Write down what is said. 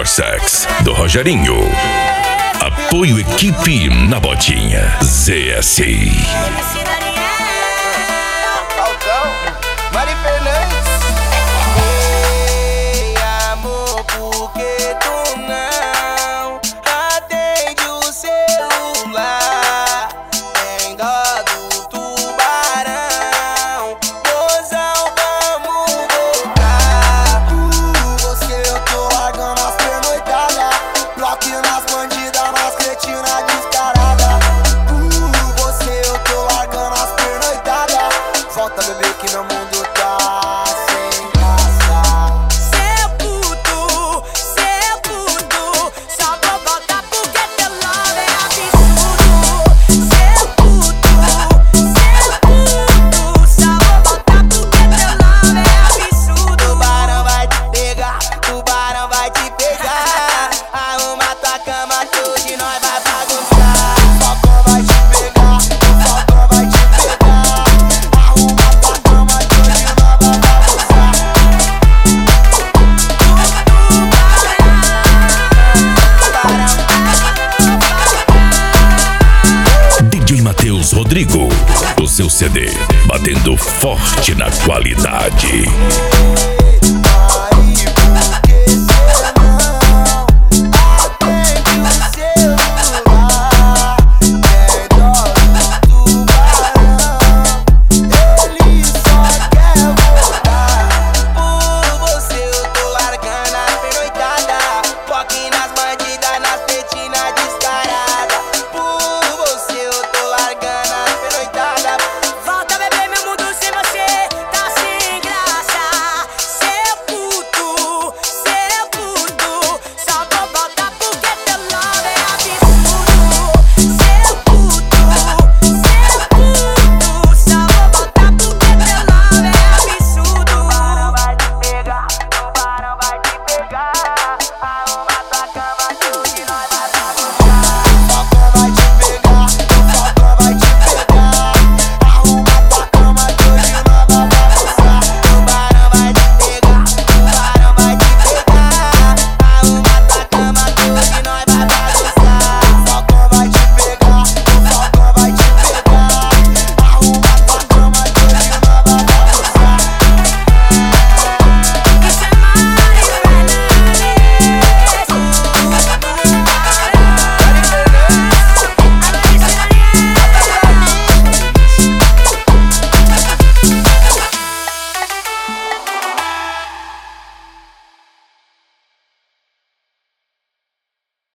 Melhor Sex, do Rogerinho. Apoio Equipe na Botinha. ZSI. Mari Fernandes. Ei, amor, por que tu não atende o celular? Tem dó do tubarão, mozão, vamos voltar. Você eu tô largando as pernoitadas, bloqueio nas bandidas, nas cretinas descarada. Você eu tô largando as pernoitadas, volta bebê que meu mundo tá sem graça. Seu puto, só vou voltar porque teu love é absurdo. Seu puto, só vou voltar porque teu love é absurdo. Tubarão vai te pegar, tubarão vai te pegar. Arruma tua cama que hoje nós vai bagunçar. O falcão vai te pegar, o falcão vai te pegar. Arruma tua cama que hoje nós vai bagunçar. DJ Matheus Rodrigo. O seu CD batendo forte na qualidade.